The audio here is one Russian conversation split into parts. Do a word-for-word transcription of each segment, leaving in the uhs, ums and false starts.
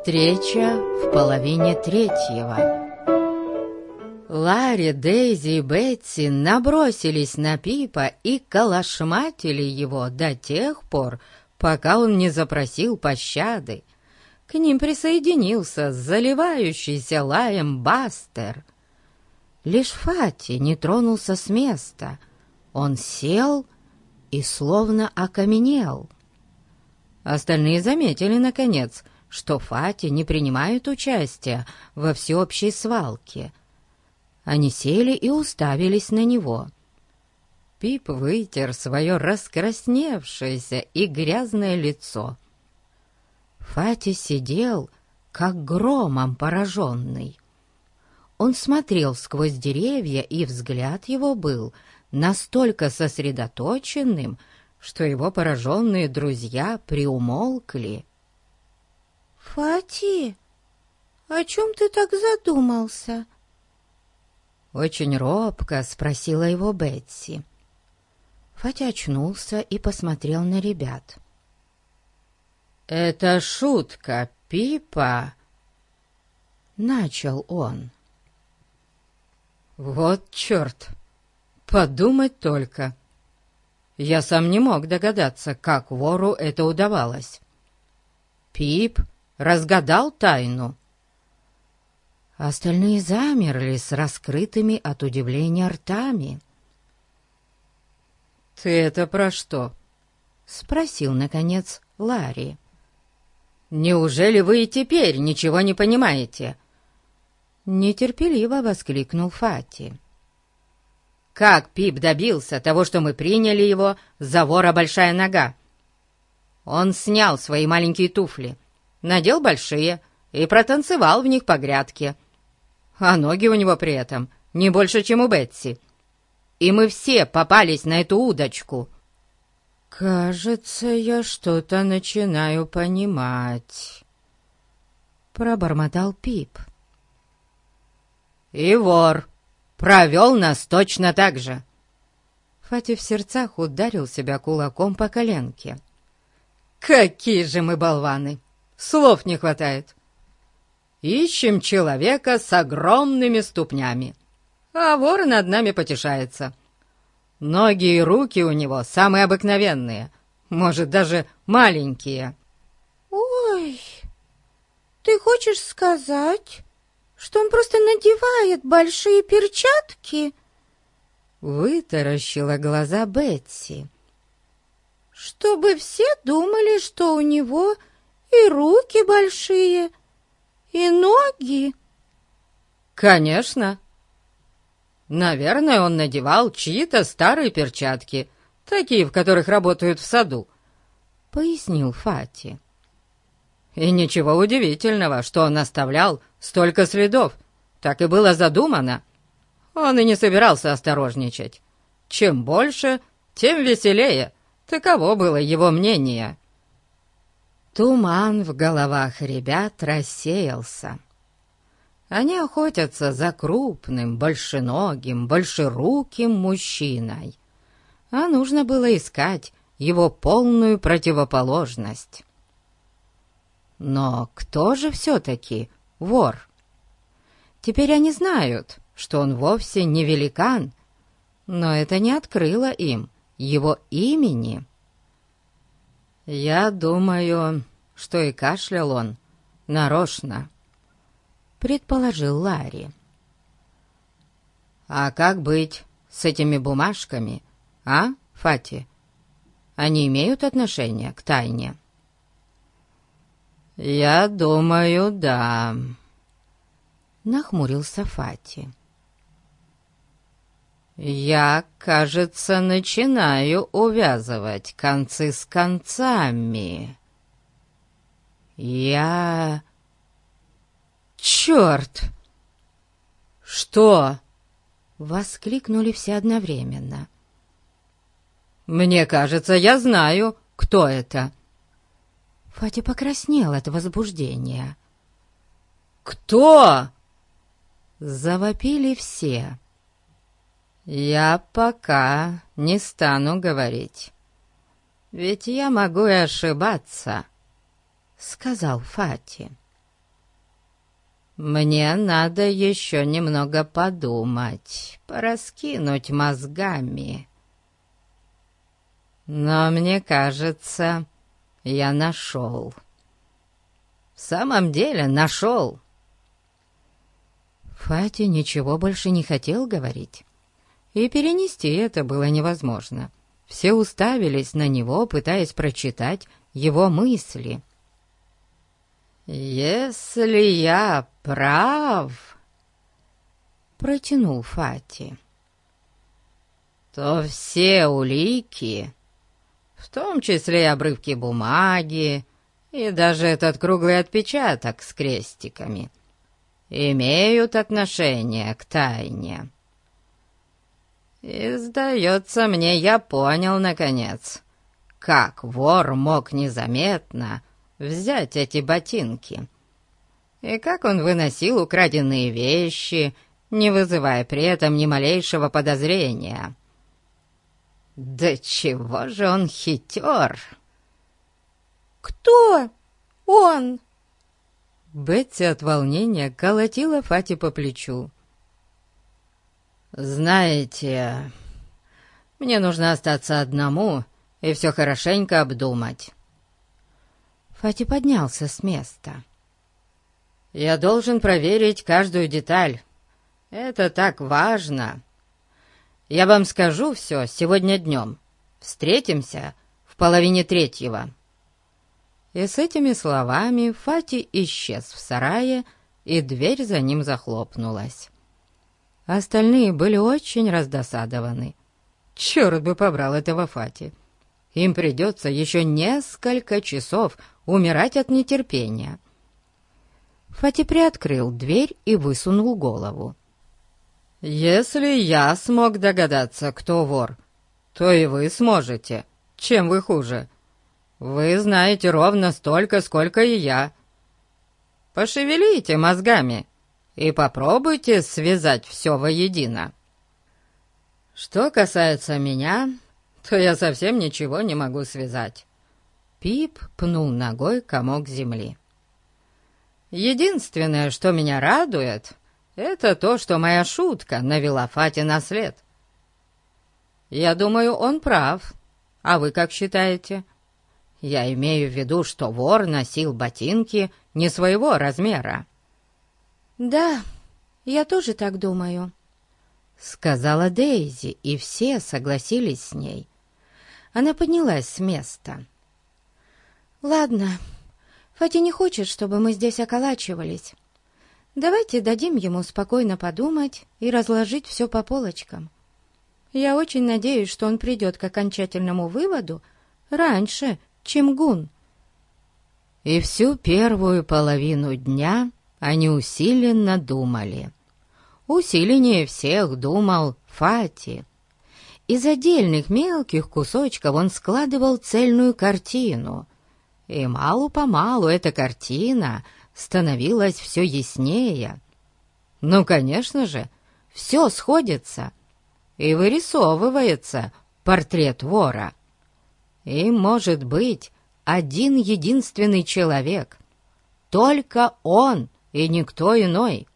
Встреча в половине третьего. Ларри, Дейзи и Бетси набросились на Пипа и калашматили его до тех пор, пока он не запросил пощады. К ним присоединился заливающийся лаем Бастер. Лишь Фати не тронулся с места. Он сел и словно окаменел. Остальные заметили, наконец, что Фати не принимает участия во всеобщей свалке. Они сели и уставились на него. Пип вытер свое раскрасневшееся и грязное лицо. Фати сидел, как громом пораженный. Он смотрел сквозь деревья, и взгляд его был настолько сосредоточенным, что его пораженные друзья приумолкли. «Фати, о чем ты так задумался?» Очень робко спросила его Бетси. Фати очнулся и посмотрел на ребят. «Это шутка Пипа», — начал он. «Вот черт! Подумать только! Я сам не мог догадаться, как вору это удавалось. Пип разгадал тайну». Остальные замерли с раскрытыми от удивления ртами. «Ты это про что?» — спросил, наконец, Ларри. «Неужели вы и теперь ничего не понимаете?» Нетерпеливо воскликнул Фати. «Как Пип добился того, что мы приняли его за вора Большая Нога? Он снял свои маленькие туфли, надел большие и протанцевал в них по грядке. А ноги у него при этом не больше, чем у Бетси. И мы все попались на эту удочку». «Кажется, я что-то начинаю понимать», — пробормотал Пип. «И вор провел нас точно так же». Фати в сердцах ударил себя кулаком по коленке. «Какие же мы болваны! Слов не хватает. Ищем человека с огромными ступнями, а вор над нами потешается. Ноги и руки у него самые обыкновенные, может, даже маленькие». «Ой, ты хочешь сказать, что он просто надевает большие перчатки?» Вытаращила глаза Бетси. «Чтобы все думали, что у него и руки большие, и ноги?» «Конечно. Наверное, он надевал чьи-то старые перчатки, такие, в которых работают в саду», — пояснил Фати. «И ничего удивительного, что он оставлял столько следов. Так и было задумано. Он и не собирался осторожничать. Чем больше, тем веселее. Таково было его мнение». Туман в головах ребят рассеялся. Они охотятся за крупным, большеногим, большеруким мужчиной, а нужно было искать его полную противоположность. Но кто же все-таки вор? Теперь они знают, что он вовсе не великан, но это не открыло им его имени. «Я думаю, что и кашлял он нарочно», — предположил Ларри. «А как быть с этими бумажками, а, Фати? Они имеют отношение к тайне?» «Я думаю, да», — нахмурился Фати. «Я, кажется, начинаю увязывать концы с концами. Я... Черт!» «Что?» — воскликнули все одновременно. «Мне кажется, я знаю, кто это». Фати покраснел от возбуждения. «Кто?» — завопили все. «Я пока не стану говорить, ведь я могу и ошибаться», — сказал Фати. Мне надо еще немного подумать, пораскинуть мозгами. Но мне кажется, я нашел. В самом деле нашел». Фати ничего больше не хотел говорить, и перенести это было невозможно. Все уставились на него, пытаясь прочитать его мысли. «Если я прав, — протянул Фати, — то все улики, в том числе и обрывки бумаги, и даже этот круглый отпечаток с крестиками, имеют отношение к тайне. И, сдается мне, я понял, наконец, как вор мог незаметно взять эти ботинки, и как он выносил украденные вещи, не вызывая при этом ни малейшего подозрения. Да чего же он хитер!» «Кто он?» Бетти от волнения колотила Фати по плечу. «Знаете, мне нужно остаться одному и все хорошенько обдумать». Фати поднялся с места. «Я должен проверить каждую деталь. Это так важно. Я вам скажу все сегодня днем. Встретимся в половине третьего». И с этими словами Фати исчез в сарае, и дверь за ним захлопнулась. Остальные были очень раздосадованы. Черт бы побрал этого Фати! Им придется еще несколько часов умирать от нетерпения. Фати приоткрыл дверь и высунул голову. «Если я смог догадаться, кто вор, то и вы сможете. Чем вы хуже? Вы знаете ровно столько, сколько и я. Пошевелите мозгами и попробуйте связать все воедино. Что касается меня, то я совсем ничего не могу связать». Пип пнул ногой комок земли. «Единственное, что меня радует, это то, что моя шутка навела Фати на след. Я думаю, он прав. А вы как считаете? Я имею в виду, что вор носил ботинки не своего размера». «Да, я тоже так думаю», — сказала Дейзи, и все согласились с ней. Она поднялась с места. «Ладно, Фати не хочет, чтобы мы здесь околачивались. Давайте дадим ему спокойно подумать и разложить все по полочкам. Я очень надеюсь, что он придет к окончательному выводу раньше, чем Гун». И всю первую половину дня они усиленно думали. Усиленнее всех думал Фати. Из отдельных мелких кусочков он складывал цельную картину, и мало-помалу эта картина становилась все яснее. Ну, конечно же, все сходится, и вырисовывается портрет вора. И, может быть, один единственный человек, только он и никто иной.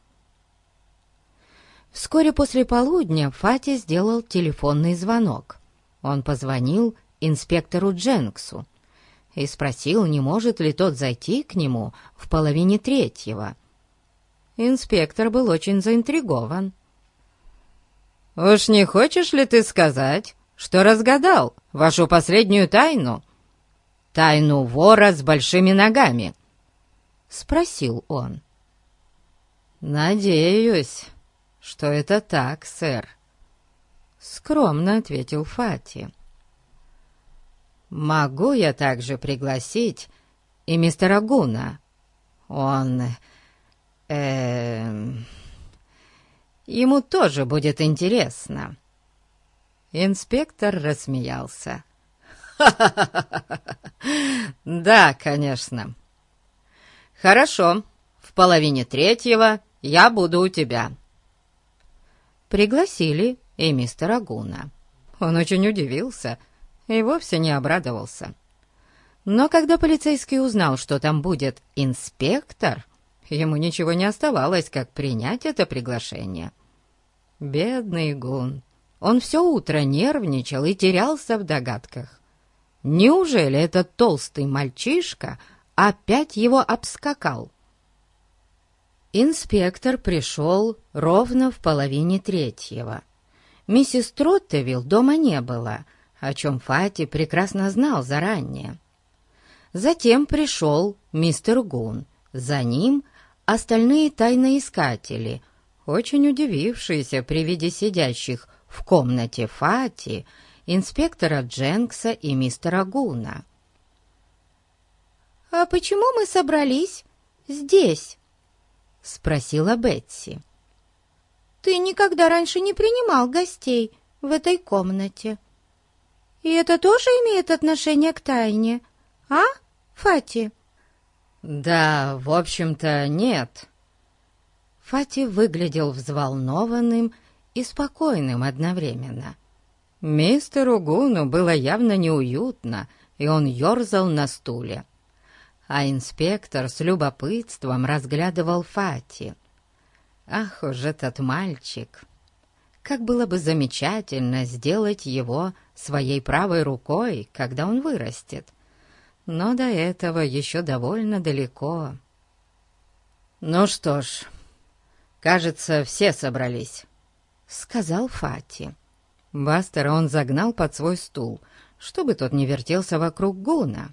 Вскоре после полудня Фати сделал телефонный звонок. Он позвонил инспектору Дженксу и спросил, не может ли тот зайти к нему в половине третьего. Инспектор был очень заинтригован. «Уж не хочешь ли ты сказать, что разгадал вашу последнюю тайну? Тайну вора с большими ногами?» — спросил он. «Надеюсь, что это так, сэр», — скромно ответил Фати. «Могу я также пригласить и мистера Гуна? Он... э Ему тоже будет интересно». Инспектор рассмеялся. «Да, конечно. Хорошо, в половине третьего я буду у тебя». Пригласили и мистера Гуна. Он очень удивился и вовсе не обрадовался. Но когда полицейский узнал, что там будет инспектор, ему ничего не оставалось, как принять это приглашение. Бедный Гун, он все утро нервничал и терялся в догадках. Неужели этот толстый мальчишка опять его обскакал? Инспектор пришел ровно в половине третьего. Миссис Троттевилл дома не было, о чем Фати прекрасно знал заранее. Затем пришел мистер Гун, за ним остальные тайноискатели, очень удивившиеся при виде сидящих в комнате Фати, инспектора Дженкса и мистера Гуна. «А почему мы собрались здесь?» — спросила Бетси. «Ты никогда раньше не принимал гостей в этой комнате. И это тоже имеет отношение к тайне, а, Фати?» «Да, в общем-то, нет». Фати выглядел взволнованным и спокойным одновременно. Мистеру Гуну было явно неуютно, и он ерзал на стуле. А инспектор с любопытством разглядывал Фати. Ах уж этот мальчик! Как было бы замечательно сделать его своей правой рукой, когда он вырастет. Но до этого еще довольно далеко. «Ну что ж, кажется, все собрались», — сказал Фати. Бастера он загнал под свой стул, чтобы тот не вертелся вокруг Гуна.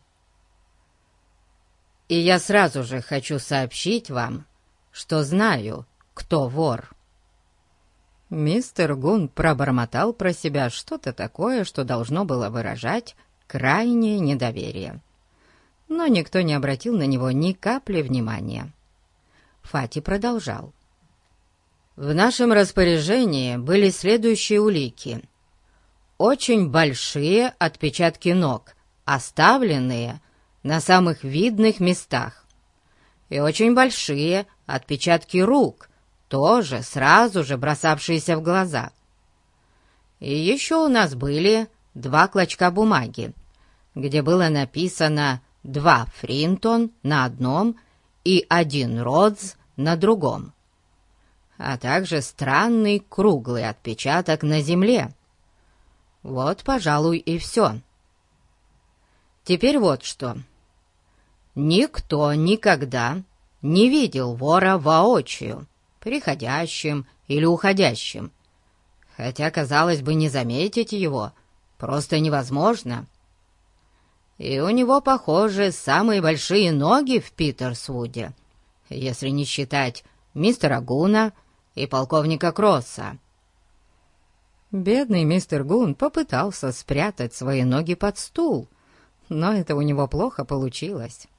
«И я сразу же хочу сообщить вам, что знаю, кто вор». Мистер Гун пробормотал про себя что-то такое, что должно было выражать крайнее недоверие. Но никто не обратил на него ни капли внимания. Фати продолжал. «В нашем распоряжении были следующие улики. Очень большие отпечатки ног, оставленные на самых видных местах, и очень большие отпечатки рук, тоже сразу же бросавшиеся в глаза. И еще у нас были два клочка бумаги, где было написано «два Фринтон» на одном и «один Родз» на другом, а также странный круглый отпечаток на земле. Вот, пожалуй, и все. Теперь вот что. Никто никогда не видел вора воочию, приходящим или уходящим, хотя, казалось бы, не заметить его просто невозможно. И у него, похоже, самые большие ноги в Питерсвуде, если не считать мистера Гуна и полковника Кросса. Бедный мистер Гун попытался спрятать свои ноги под стул, но это у него плохо получилось.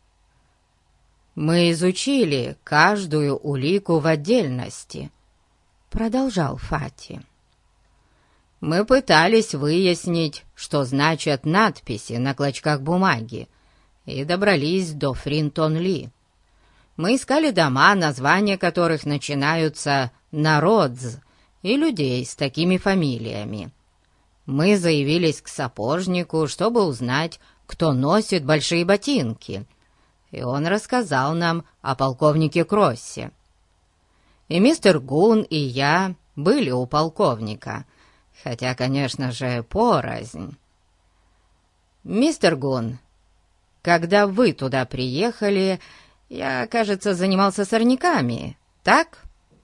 «Мы изучили каждую улику в отдельности», — продолжал Фати. «Мы пытались выяснить, что значат надписи на клочках бумаги, и добрались до Фринтон-Ли. Мы искали дома, названия которых начинаются на Родз, и людей с такими фамилиями. Мы заявились к сапожнику, чтобы узнать, кто носит большие ботинки, и он рассказал нам о полковнике Кроссе. И мистер Гун, и я были у полковника, хотя, конечно же, порознь. Мистер Гун, когда вы туда приехали, я, кажется, занимался сорняками, так?»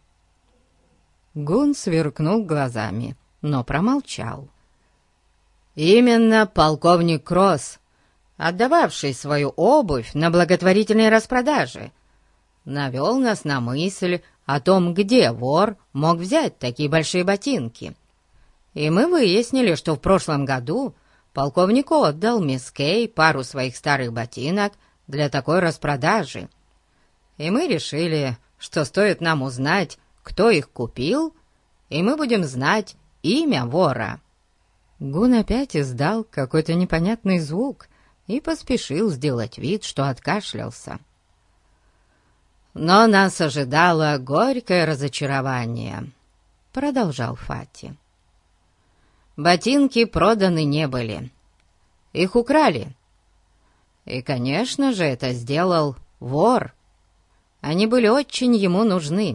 Гун сверкнул глазами, но промолчал. «Именно полковник Кросс, отдававший свою обувь на благотворительной распродаже, навел нас на мысль о том, где вор мог взять такие большие ботинки. И мы выяснили, что в прошлом году полковник отдал мисс Кей пару своих старых ботинок для такой распродажи. И мы решили, что стоит нам узнать, кто их купил, и мы будем знать имя вора». Гун опять издал какой-то непонятный звук и поспешил сделать вид, что откашлялся. «Но нас ожидало горькое разочарование», — продолжал Фати. «Ботинки проданы не были. Их украли. И, конечно же, это сделал вор. Они были очень ему нужны.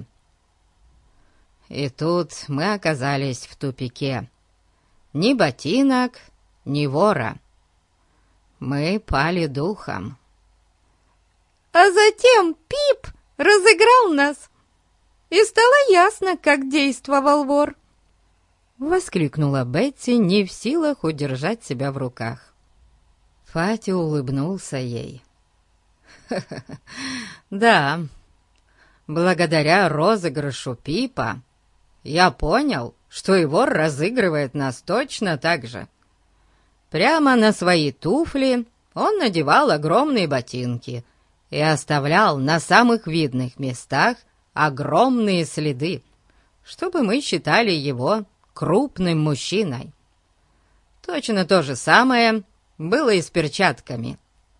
И тут мы оказались в тупике. Ни ботинок, ни вора. Мы пали духом. А затем Пип разыграл нас, и стало ясно, как действовал вор. Воскликнула Бетти, не в силах удержать себя в руках. Фати улыбнулся ей. «Да, благодаря розыгрышу Пипа я понял, что и вор разыгрывает нас точно так же. Прямо на свои туфли он надевал огромные ботинки и оставлял на самых видных местах огромные следы, чтобы мы считали его крупным мужчиной. Точно то же самое было и с перчатками».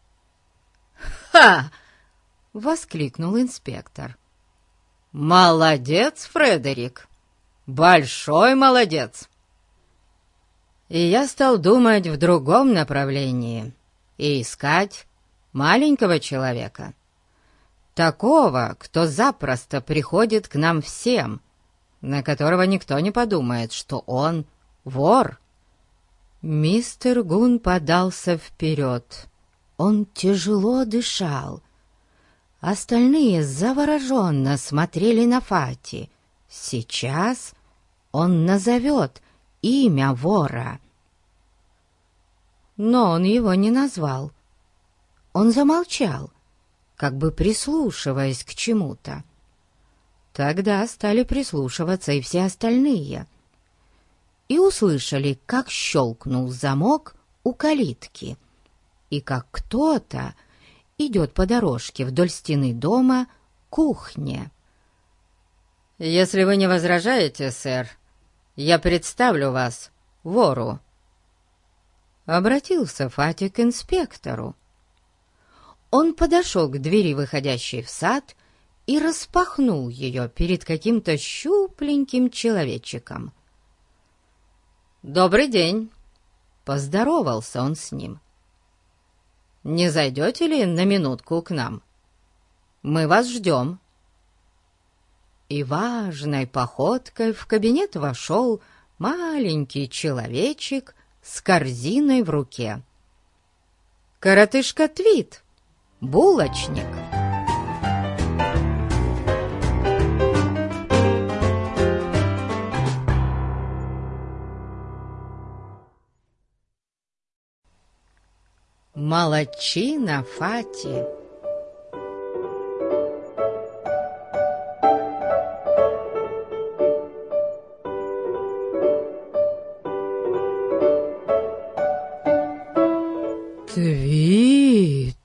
«Ха!» — воскликнул инспектор. «Молодец, Фредерик! Большой молодец!» И я стал думать в другом направлении и искать маленького человека, такого, кто запросто приходит к нам всем, на которого никто не подумает, что он вор. Мистер Гун подался вперед. Он тяжело дышал. Остальные завороженно смотрели на Фати. Сейчас он назовет имя вора. Но он его не назвал. Он замолчал, как бы прислушиваясь к чему-то. Тогда стали прислушиваться и все остальные. И услышали, как щелкнул замок у калитки, и как кто-то идет по дорожке вдоль стены дома к кухне. «Если вы не возражаете, сэр, я представлю вас вору», — обратился Фати к инспектору. Он подошел к двери, выходящей в сад, и распахнул ее перед каким-то щупленьким человечиком. «Добрый день!» — поздоровался он с ним. «Не зайдете ли на минутку к нам? Мы вас ждем». И важной походкой в кабинет вошел маленький человечек с корзиной в руке. Коротышка Твит, булочник. Молодчина Фати. Твит!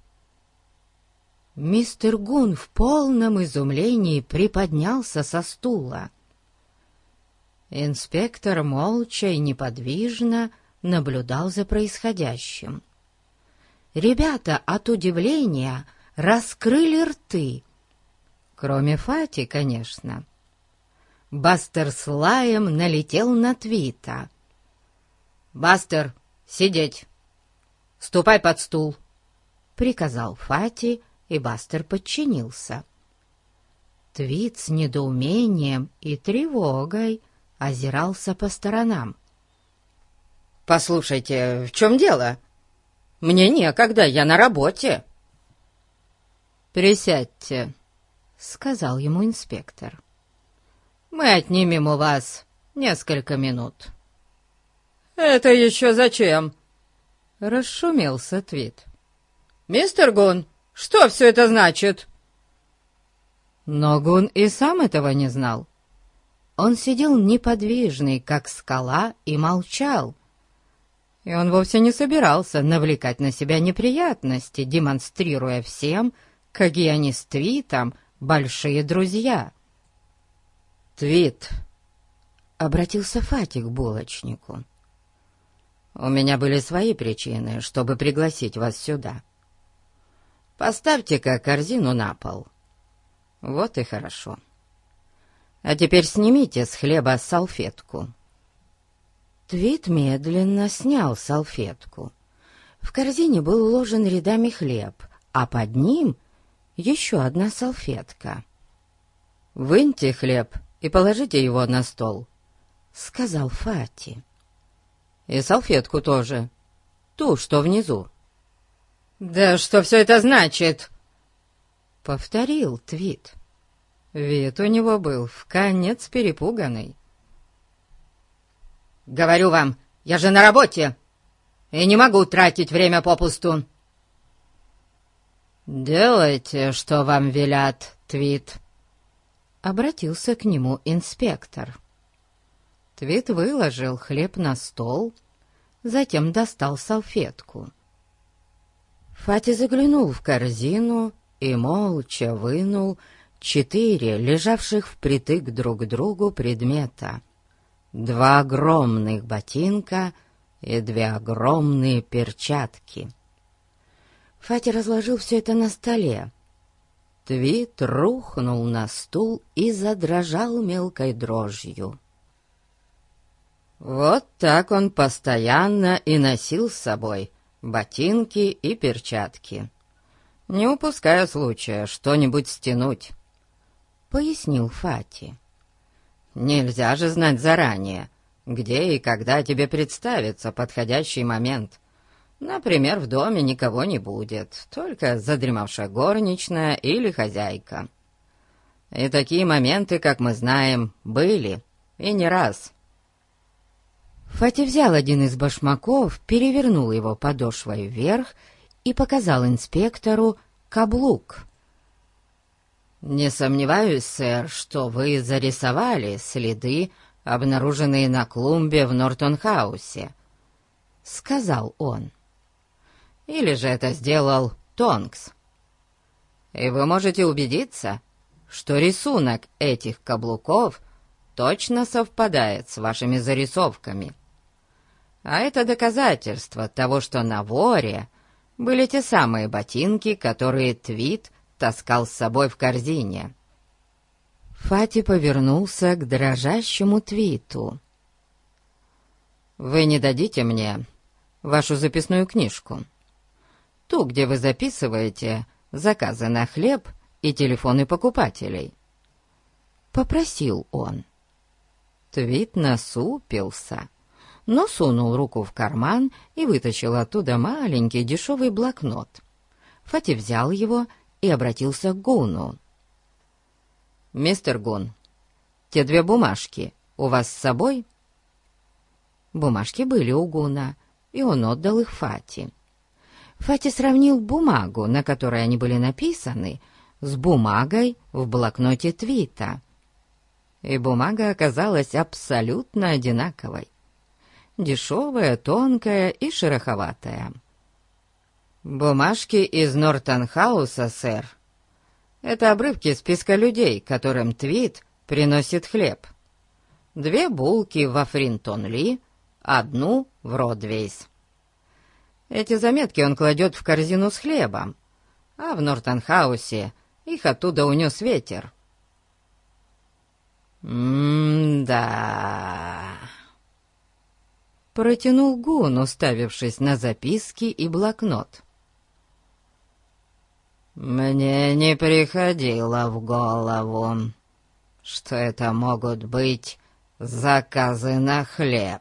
Мистер Гун в полном изумлении приподнялся со стула. Инспектор молча и неподвижно наблюдал за происходящим. Ребята от удивления раскрыли рты. Кроме Фати, конечно. Бастер с лаем налетел на Твита. «Бастер, сидеть! Ступай под стул!» — приказал Фати, и Бастер подчинился. Твит с недоумением и тревогой озирался по сторонам. «Послушайте, в чем дело? Мне некогда, я на работе». «Присядьте», — сказал ему инспектор. «Мы отнимем у вас несколько минут». «Это еще зачем?» — расшумелся Твит. «Мистер Гун, что все это значит?» Но Гун и сам этого не знал. Он сидел неподвижный, как скала, и молчал. И он вовсе не собирался навлекать на себя неприятности, демонстрируя всем, какие они с Твитом большие друзья. «Твит», — обратился Фати к булочнику, — «у меня были свои причины, чтобы пригласить вас сюда. Поставьте-ка корзину на пол. Вот и хорошо. А теперь снимите с хлеба салфетку». Твит медленно снял салфетку. В корзине был уложен рядами хлеб, а под ним еще одна салфетка. «Выньте хлеб и положите его на стол», — сказал Фати. «И салфетку тоже, ту, что внизу». «Да что все это значит?» — повторил Твит. Вид у него был вконец перепуганный. «Говорю вам, я же на работе и не могу тратить время попусту». «Делайте, что вам велят, Твит», — обратился к нему инспектор. Твит выложил хлеб на стол, затем достал салфетку. Фати заглянул в корзину и молча вынул четыре лежавших впритык друг к другу предмета. Два огромных ботинка и две огромные перчатки. Фати разложил все это на столе. Твит рухнул на стул и задрожал мелкой дрожью. Вот так он постоянно и носил с собой ботинки и перчатки, не упуская случая что-нибудь стянуть, — пояснил Фати. «Нельзя же знать заранее, где и когда тебе представится подходящий момент. Например, в доме никого не будет, только задремавшая горничная или хозяйка. И такие моменты, как мы знаем, были, и не раз». Фати взял один из башмаков, перевернул его подошвой вверх и показал инспектору каблук. «Не сомневаюсь, сэр, что вы зарисовали следы, обнаруженные на клумбе в Нортон-хаусе», — сказал он. «Или же это сделал Тонкс. И вы можете убедиться, что рисунок этих каблуков точно совпадает с вашими зарисовками. А это доказательство того, что на воре были те самые ботинки, которые Твит таскал с собой в корзине». Фати повернулся к дрожащему Твиту. «Вы не дадите мне вашу записную книжку? Ту, где вы записываете заказы на хлеб и телефоны покупателей?» — попросил он. Твит насупился, но сунул руку в карман и вытащил оттуда маленький дешевый блокнот. Фати взял его и обратился к Гуну. «Мистер Гун, те две бумажки у вас с собой?» Бумажки были у Гуна, и он отдал их Фати. Фати сравнил бумагу, на которой они были написаны, с бумагой в блокноте Твита. И бумага оказалась абсолютно одинаковой. Дешевая, тонкая и шероховатая. «Бумажки из Нортон-хауса, сэр. Это обрывки списка людей, которым Твит приносит хлеб. Две булки во Фринтон-Ли, одну в Родвейс. Эти заметки он кладет в корзину с хлебом, а в Нортон-хаусе их оттуда унес ветер». «М-да...» Протянул Гун, уставившись на записки и блокнот. «Мне не приходило в голову, что это могут быть заказы на хлеб».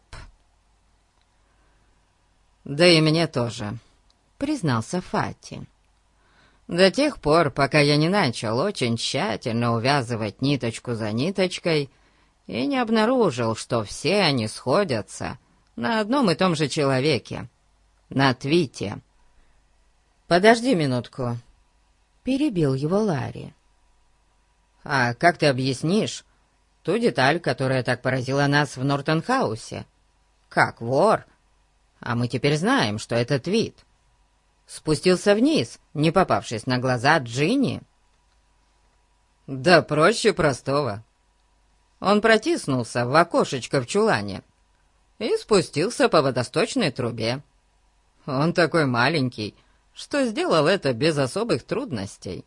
«Да и мне тоже», — признался Фати. «До тех пор, пока я не начал очень тщательно увязывать ниточку за ниточкой и не обнаружил, что все они сходятся на одном и том же человеке, на Твите». «Подожди минутку», — перебил его Ларри. «А как ты объяснишь ту деталь, которая так поразила нас в Нортон-хаусе? Как вор, а мы теперь знаем, что это Твит, спустился вниз, не попавшись на глаза Джинни?» «Да проще простого. Он протиснулся в окошечко в чулане и спустился по водосточной трубе. Он такой маленький, что сделал это без особых трудностей».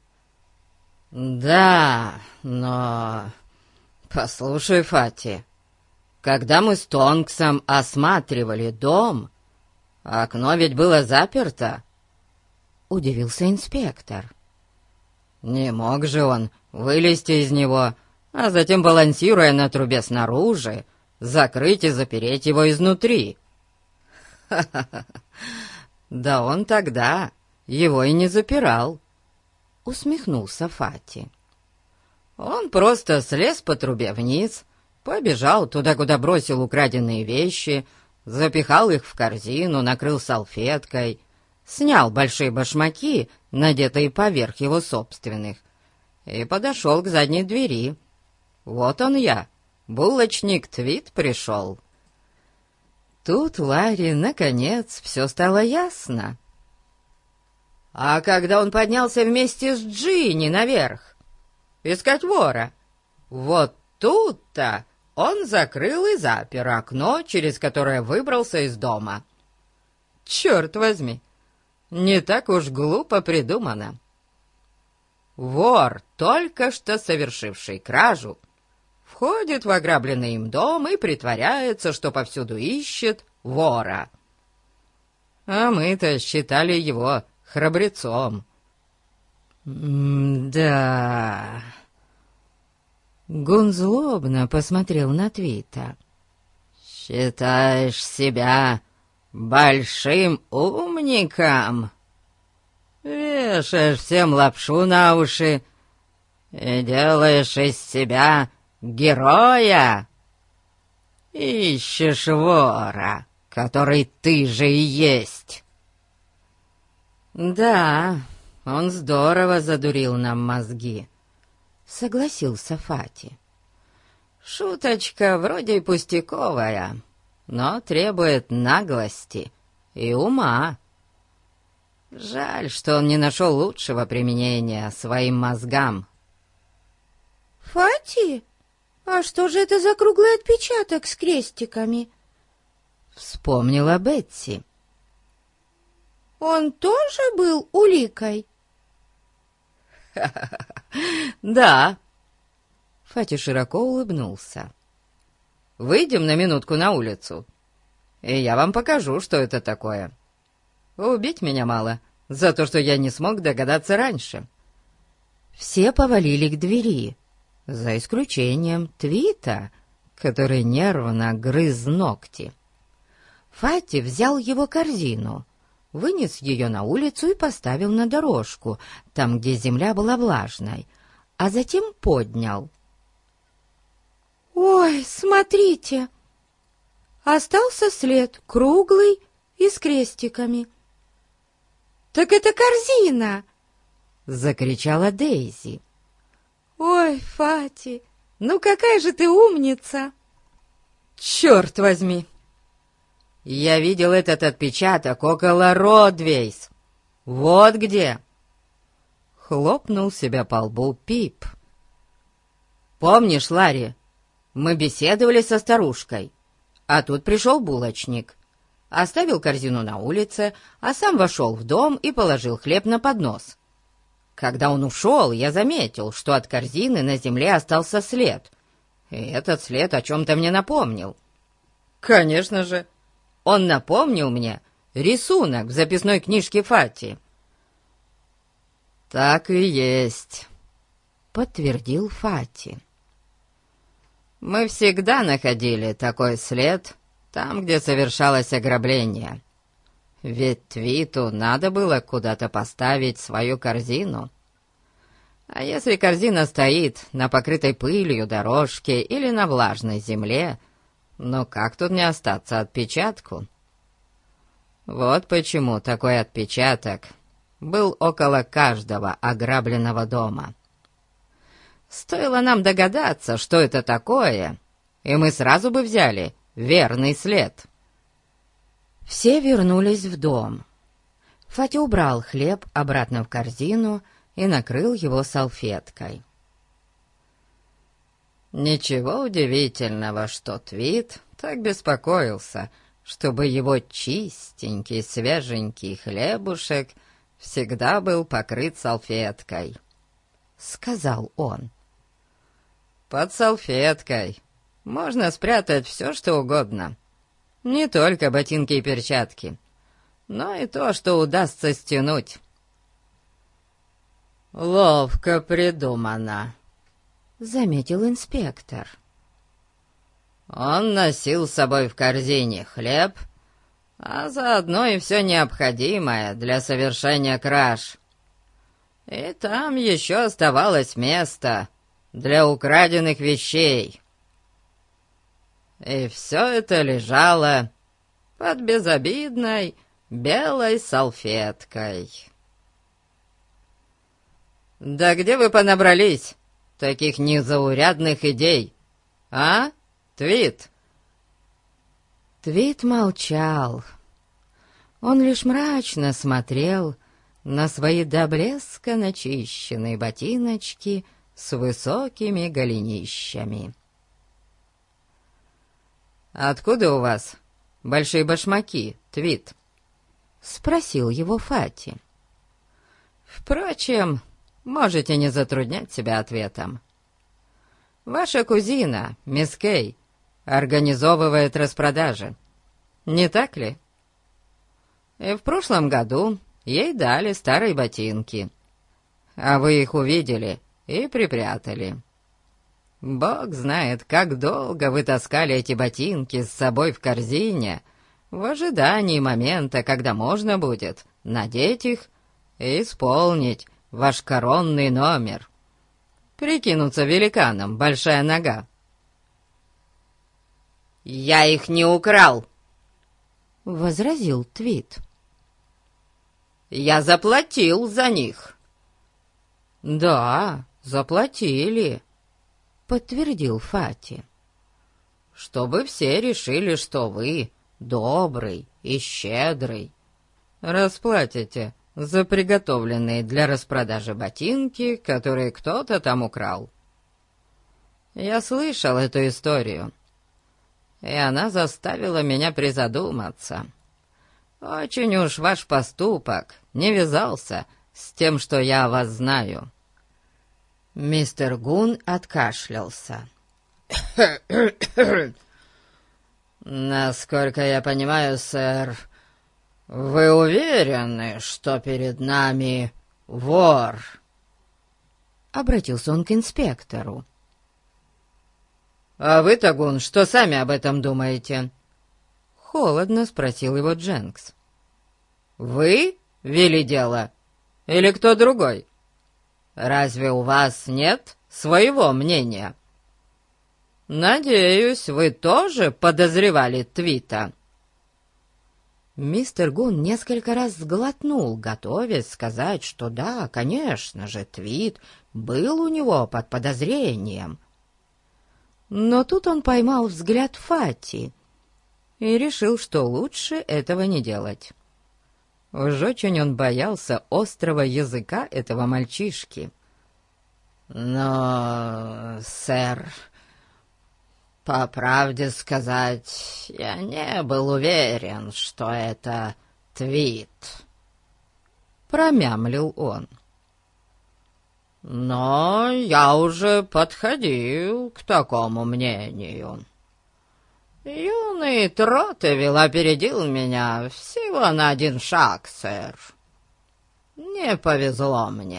«Да, но... Послушай, Фати, когда мы с Тонксом осматривали дом, окно ведь было заперто», — удивился инспектор. Не мог же он вылезти из него, а затем, балансируя на трубе снаружи, закрыть и запереть его изнутри. Ха-ха-ха! Да он тогда его и не запирал, — усмехнулся Фати. Он просто слез по трубе вниз, побежал туда, куда бросил украденные вещи, запихал их в корзину, накрыл салфеткой, снял большие башмаки, надетые поверх его собственных, и подошел к задней двери. Вот он я, булочник Твит, пришел. Тут Ларри, наконец, все стало ясно. А когда он поднялся вместе с Джинни наверх искать вора, вот тут-то он закрыл и запер окно, через которое выбрался из дома. Черт возьми, не так уж глупо придумано. Вор, только что совершивший кражу, входит в ограбленный им дом и притворяется, что повсюду ищет вора. А мы-то считали его храбрецом. М-да... Гун злобно посмотрел на Твита. «Считаешь себя большим умником? Вешаешь всем лапшу на уши и делаешь из себя героя? Ищешь вора, который ты же и есть!» «Да, он здорово задурил нам мозги», — согласился Фати. «Шуточка вроде и пустяковая, но требует наглости и ума. Жаль, что он не нашел лучшего применения своим мозгам». «Фати, а что же это за круглый отпечаток с крестиками?» — вспомнила Бетси. «Он тоже был уликой?» «Да». Фати широко улыбнулся. «Выйдем на минутку на улицу, и я вам покажу, что это такое. Убить меня мало за то, что я не смог догадаться раньше». Все повалили к двери, за исключением Твита, который нервно грыз ногти. Фати взял его корзину, вынес ее на улицу и поставил на дорожку, там, где земля была влажной, а затем поднял. «Ой, смотрите! Остался след, круглый и с крестиками». «Так это корзина!» — закричала Дейзи. «Ой, Фати, ну какая же ты умница!» «Черт возьми! Я видел этот отпечаток около Родвейс. Вот где!» Хлопнул себя по лбу Пип. «Помнишь, Ларри, мы беседовали со старушкой, а тут пришел булочник, оставил корзину на улице, а сам вошел в дом и положил хлеб на поднос. Когда он ушел, я заметил, что от корзины на земле остался след, и этот след о чем-то мне напомнил. Конечно же, он напомнил мне рисунок в записной книжке Фати». «Так и есть», — подтвердил Фати. «Мы всегда находили такой след там, где совершалось ограбление. Ведь Твиту надо было куда-то поставить свою корзину. А если корзина стоит на покрытой пылью дорожке или на влажной земле, ну как тут не остаться отпечатку? Вот почему такой отпечаток был около каждого ограбленного дома. Стоило нам догадаться, что это такое, и мы сразу бы взяли верный след». Все вернулись в дом. Фати убрал хлеб обратно в корзину и накрыл его салфеткой. Ничего удивительного, что Твит так беспокоился, чтобы его чистенький, свеженький хлебушек всегда был покрыт салфеткой, — сказал он. «Под салфеткой можно спрятать все, что угодно. Не только ботинки и перчатки, но и то, что удастся стянуть». ловко придумано», — заметил инспектор. «Он носил с собой в корзине хлеб, а заодно и все необходимое для совершения краж. И там еще оставалось место для украденных вещей. И все это лежало под безобидной белой салфеткой». «Да где вы понабрались таких незаурядных идей, а, Твит?» Твит молчал. Он лишь мрачно смотрел на свои до блеска начищенные ботиночки с высокими голенищами. «Откуда у вас большие башмаки, Твит?» — спросил его Фати. «Впрочем, можете не затруднять себя ответом. Ваша кузина, мисс Кей, организовывает распродажи, не так ли? И в прошлом году ей дали старые ботинки, а вы их увидели и припрятали. Бог знает, как долго вы таскали эти ботинки с собой в корзине в ожидании момента, когда можно будет надеть их и исполнить ваш коронный номер. Прикинуться великаном, большая нога. «Я их не украл!» — возразил Твит. «Я заплатил за них!» «Да, заплатили!» — подтвердил Фати. «Чтобы все решили, что вы добрый и щедрый. Расплатите за приготовленные для распродажи ботинки, которые кто-то там украл. Я слышал эту историю, и она заставила меня призадуматься. Очень уж ваш поступок не вязался с тем, что я о вас знаю». Мистер Гун откашлялся. «Насколько я понимаю, сэр, вы уверены, что перед нами вор?» Обратился он к инспектору. «А вы, Тагун, что сами об этом думаете?» Холодно спросил его Дженкс. «Вы вели дело? Или кто другой? Разве у вас нет своего мнения? Надеюсь, вы тоже подозревали Твита?» Мистер Гун несколько раз сглотнул, готовясь сказать, что да, конечно же, Твит был у него под подозрением. Но тут он поймал взгляд Фати и решил, что лучше этого не делать. Уж очень он боялся острого языка этого мальчишки. «Но, сэр, по правде сказать, я не был уверен, что это Твит», — промямлил он. «Но я уже подходил к такому мнению. Юный Тротевилл опередил меня всего на один шаг, сэр. Не повезло мне.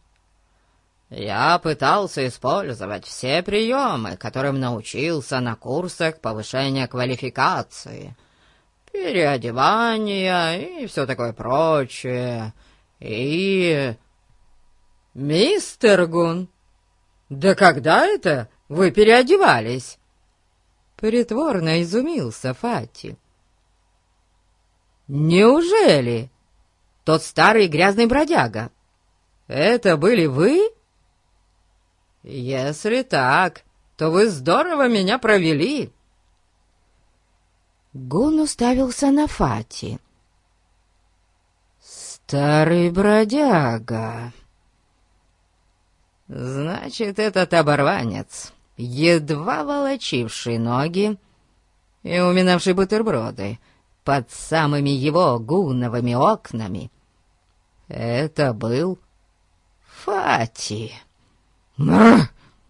Я пытался использовать все приемы, которым научился на курсах повышения квалификации, переодевания и все такое прочее, и...» «Мистер Гун, да когда это вы переодевались?» Притворно изумился Фати. «Неужели тот старый грязный бродяга? Это были вы? Если так, то вы здорово меня провели». Гун уставился на Фати. «Старый бродяга. Значит, этот оборванец, едва волочивший ноги и уминавший бутерброды под самыми его гуновыми окнами, это был Фати. Мрр!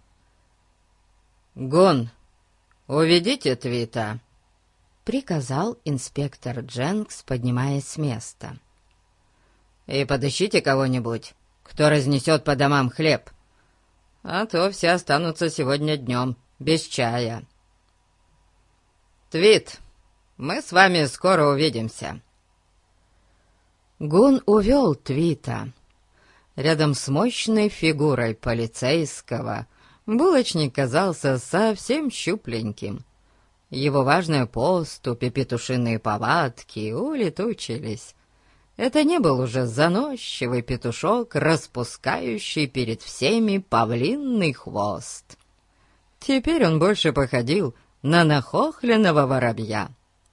Гун, уведите Твита», — приказал инспектор Дженкс, поднимаясь с места. «И подыщите кого-нибудь, кто разнесет по домам хлеб, а то все останутся сегодня днем без чая. Твит, мы с вами скоро увидимся». Гун увел Твита. Рядом с мощной фигурой полицейского булочник казался совсем щупленьким. Его важная поступь и петушиные повадки улетучились. Это не был уже заносчивый петушок, распускающий перед всеми павлинный хвост. Теперь он больше походил на нахохленного воробья.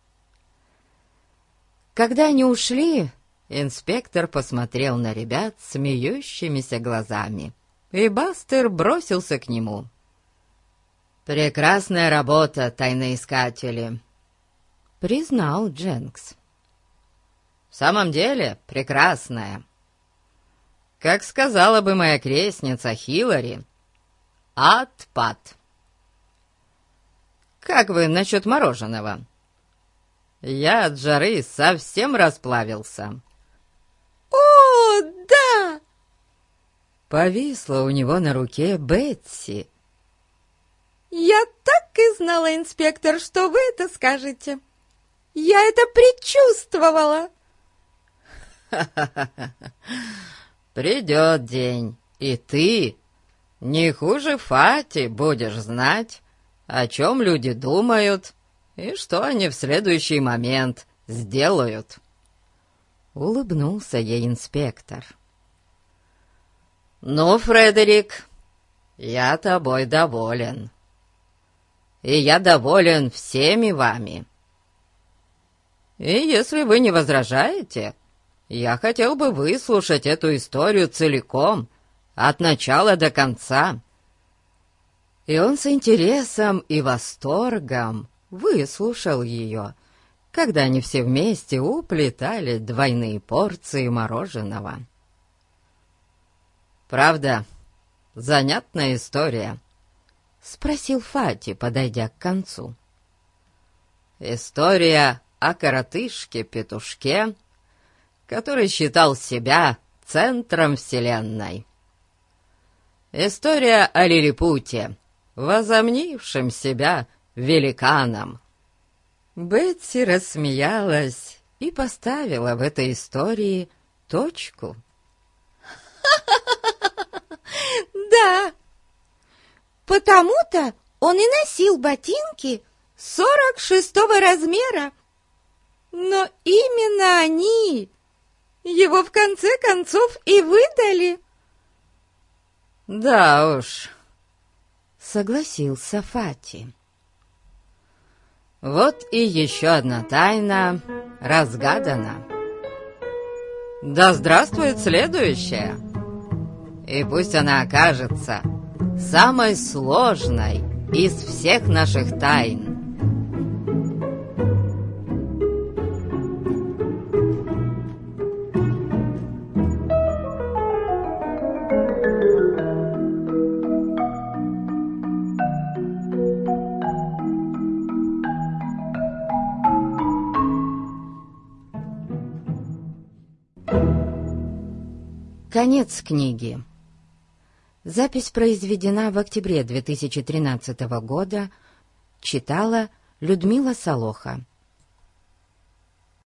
Когда они ушли, инспектор посмотрел на ребят смеющимися глазами, и Бастер бросился к нему. «Прекрасная работа, тайноискатели», — признал Дженкс. «В самом деле прекрасная. Как сказала бы моя крестница Хиллари, ад-пад. Как вы насчет мороженого? Я от жары совсем расплавился». «О, да!» Повисла у него на руке Бетси. «Я так и знала, инспектор, что вы это скажете. Я это предчувствовала». «Ха-ха-ха! Придет день, и ты, не хуже Фати, будешь знать, о чем люди думают и что они в следующий момент сделают». Улыбнулся ей инспектор. «Ну, Фредерик, я тобой доволен. И я доволен всеми вами. И если вы не возражаете, я хотел бы выслушать эту историю целиком, от начала до конца». И он с интересом и восторгом выслушал ее, когда они все вместе уплетали двойные порции мороженого. «Правда, занятная история?» — спросил Фати, подойдя к концу. «История о коротышке-петушке, который считал себя центром вселенной. История о лилипуте, возомнившем себя великаном». Бетси рассмеялась и поставила в этой истории точку. «Да, потому-то он и носил ботинки сорок шестого размера. Но именно они его в конце концов и выдали». «Да уж», — согласился Фати. «Вот и еще одна тайна разгадана. Да здравствует следующая! И пусть она окажется самой сложной из всех наших тайн». Конец книги. Запись произведена в октябре две тысячи тринадцатого года. Читала Людмила Солоха.